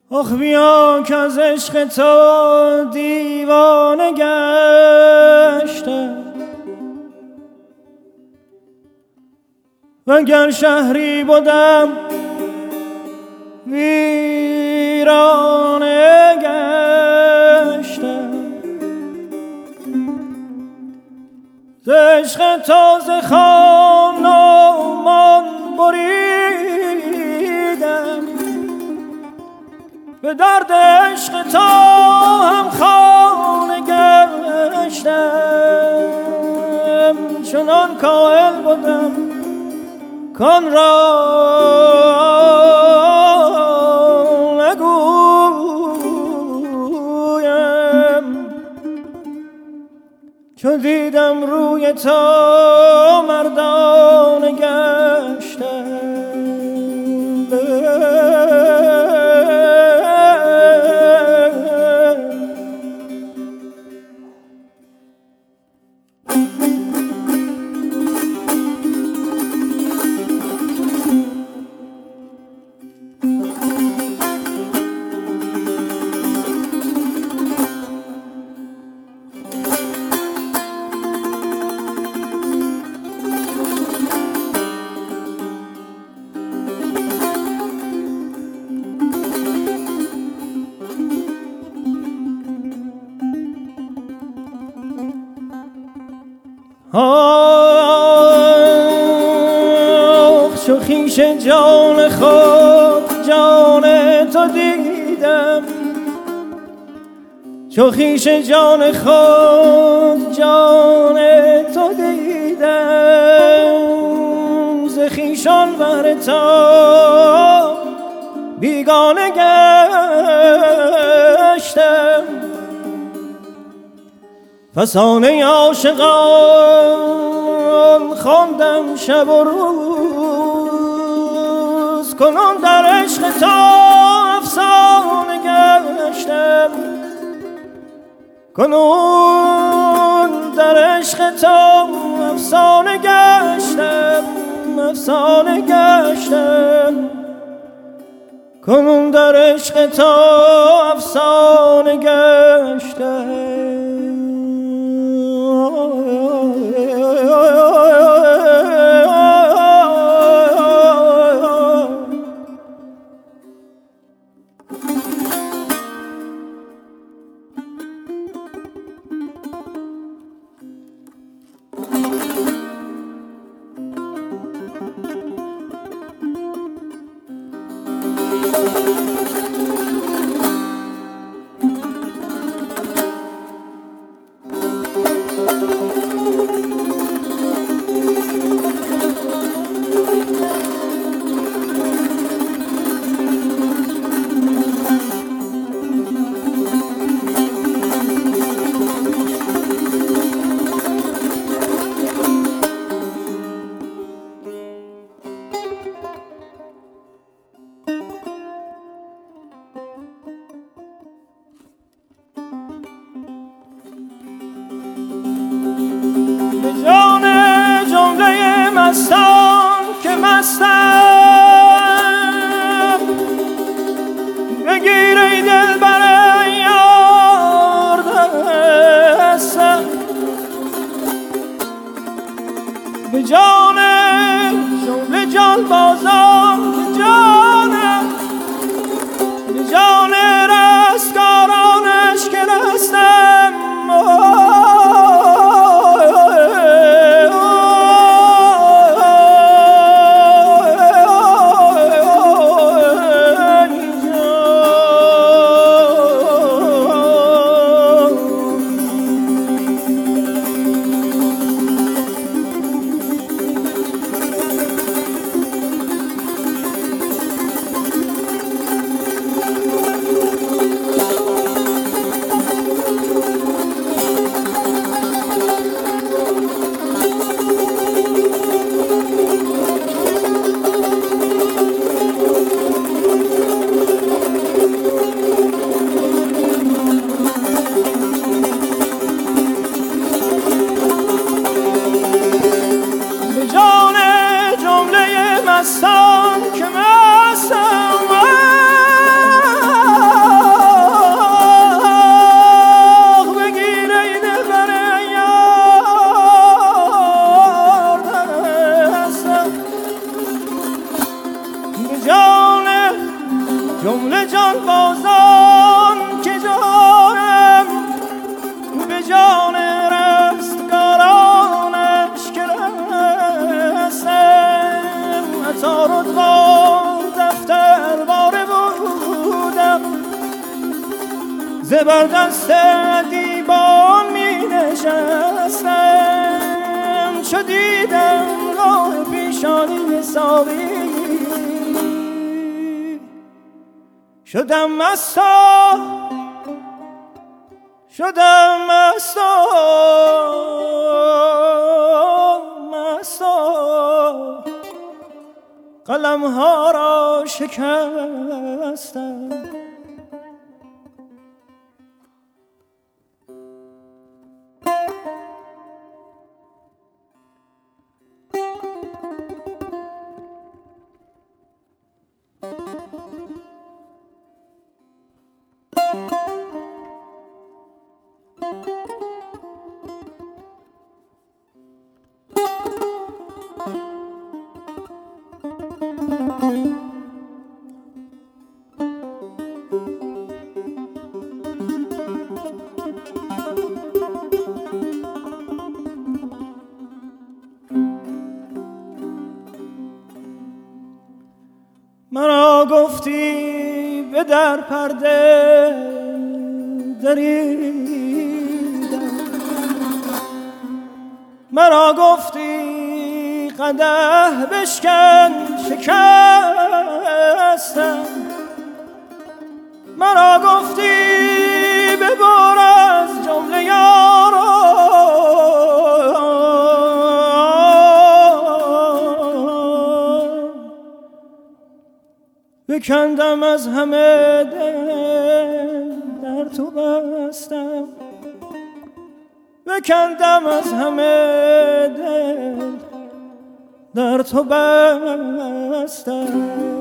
آخ بیا که از عشق تو دیوانه گشتم، وگر شهری بودم ویرانه گشتم. ز عشق تو ز خان و مان بریدم، به درد عشق تو هم خانه گشتم. چنان کائل بودم کان را نگویم، چون دیدم روی تو مردانه گشتم. آخ چو خویش جان خود جان تو دیدم، چو خویش جان خود جان تو دیدم، ز خویشان بهر تو بیگانه گشتم. فسانه عاشقان خواندم شب و روز، کنون در عشق تو افسانه گشتم. کنون در عشق تو افسانه گشتم، افسانه گشتم. کنون در عشق تو افسانه گشتم. جمله جان بازان که جانم به جان رستگارانش که رسم عطار و دفتر باره بودم زبردست دیوان می نشستم چو دیدم راه پیشانی ساقی شدم مستا قلم ها را شکستم مرا گفتی به در پرده دریدم مرا گفتی قدح بشکن شکستم مرا گفتی ببر از جمله یاران بکندم از همه دل در تو بستم بکندم از همه دل در تو بستم